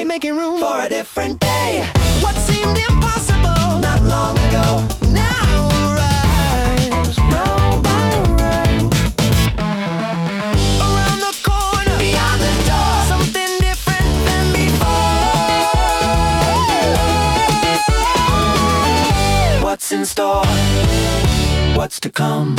way, making room for a different day. What seemed impossible not long ago now arrives, row by row. Around the corner, beyond the door, something different than before. What's in store? What's to come?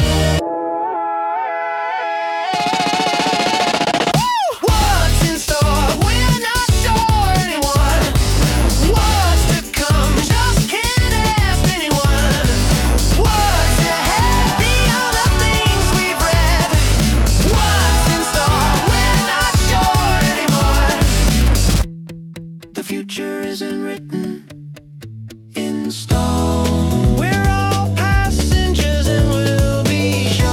The future isn't written in stone. We're all passengers and we'll be sure.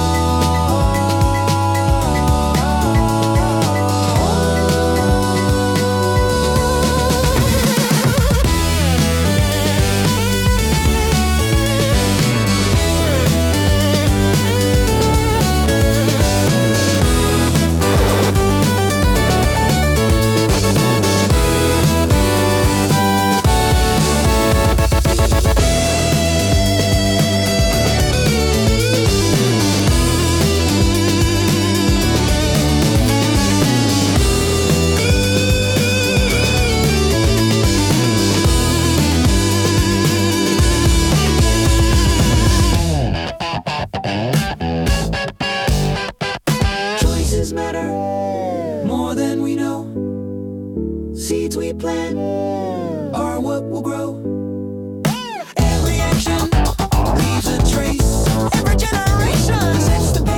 Choices matter more than we know. Seeds we plant are what will grow. Every action leaves a trace. Every generation sets the